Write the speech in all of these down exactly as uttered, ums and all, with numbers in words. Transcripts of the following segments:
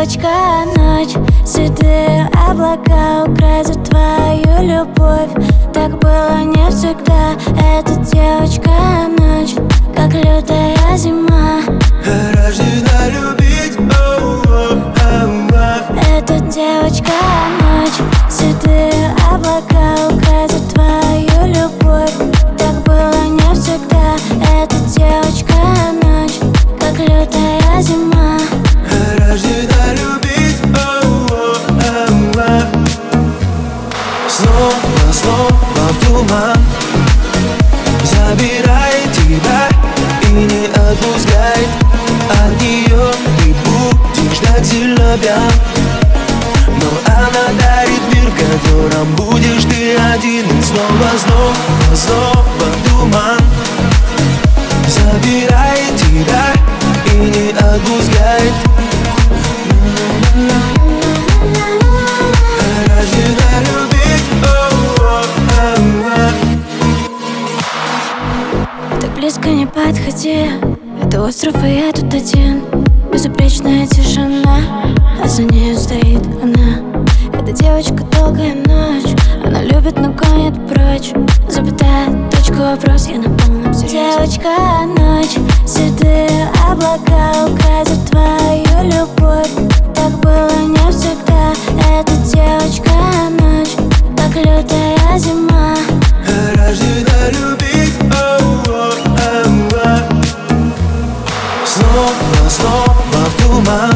девочка, ночь, седые облака украсят твою любовь. Так было не всегда. Эта девочка, ночь, как лютая зима, рождена любить. Оу, оу, оу, оу. Эта девочка, ночь, седые облака украсят твою любовь. Так было не всегда. Эта девочка, ночь, как лютая зима, рождена любить. Оу, оу, оу, оу. Снова, снова в туман забирай тебя и не отпускай от нее. Ты будешь так сильно пьян, но она дарит мир, в котором будешь ты один. И снова, снова, снова в туман забирай тебя и не отпускай. Рождена любить. Оу, оу, оу, оу. так близко не подходи. Это остров, и я тут один. Безупречная тишина, а за нею стоит она. Эта девочка, долгая ночь, она любит, но гонит прочь. Запятая, точка, вопрос, я на полном серьезе. Девочка, ночь, седые облака украсят твою любовь. Так было не всегда. Эта девочка, ночь, как лютая зима, рождена любить. Оу, оу, оу, оу. Снова, снова в туман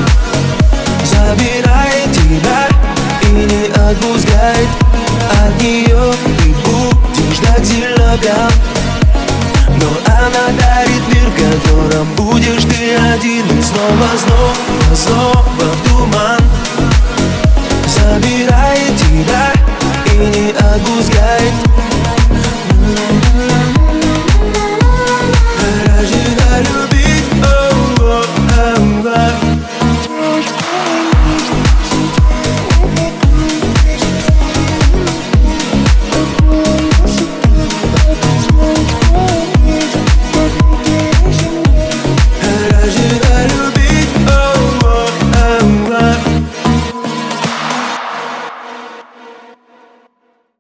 забирай тебя и не отпускай от нее. Ты будешь так сильно пьян, но она дарит мир, в котором будешь ты один. И снова, снова, снова в туман забирай тебя и не отпускай.